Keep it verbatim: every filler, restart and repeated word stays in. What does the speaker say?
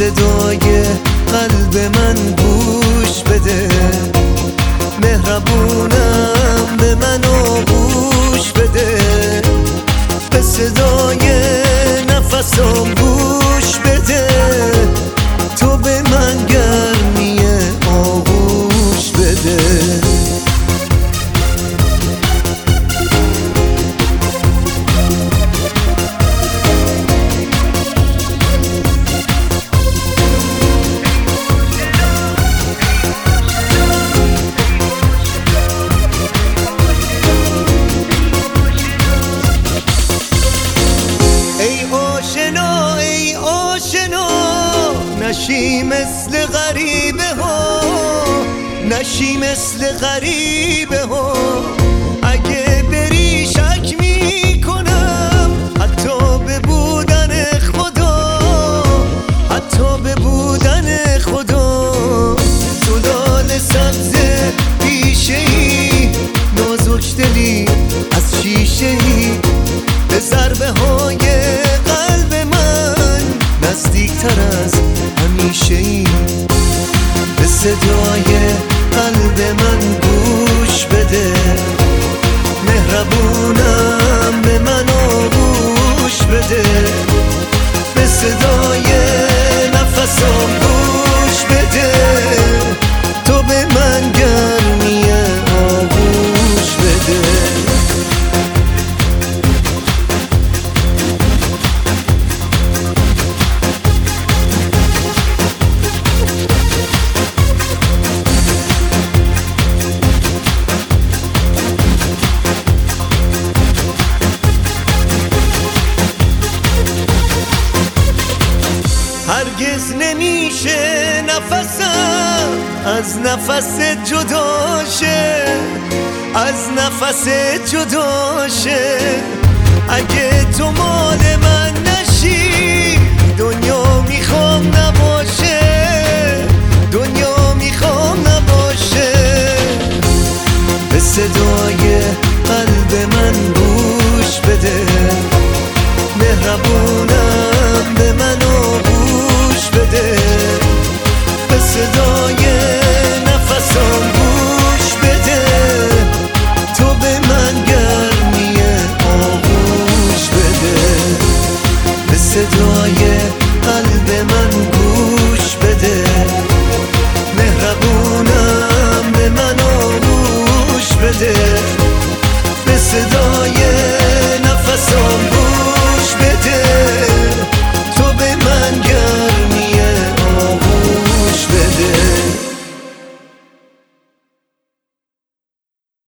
صدای قلب من گوش بده، مهربونم به من آغوش بده، به صدای نفسم گوش بده، تو به من گرمی آغوش بده. نشی مثل غریبه ها، نشی مثل غریبه ها، اگه بری شک می کنم حتی به بودن خدا، حتی به بودن خدا. تو لال سبز پیشه ای، نازک دلی از شیشه ای، به ضربه های قلب من نزدیک تر از همیشه ای، به صدای قلب من گوش بده، مهربونم به من آغوش بده، به صدای نفسم گوش بده، تو به من گرمی آغوش بده. هرگز نمیشه نفسم از نفس جدا شه، از نفس جدا شه، اگه تو مال من نشی دنیا میخوام نباشه، دنیا میخوام نباشه، به صدای قلب من گوش بده، مهربونم به من آغوش بده، به صدای نفسم گوش بده، تو به من گرمی آغوش بده، به صدای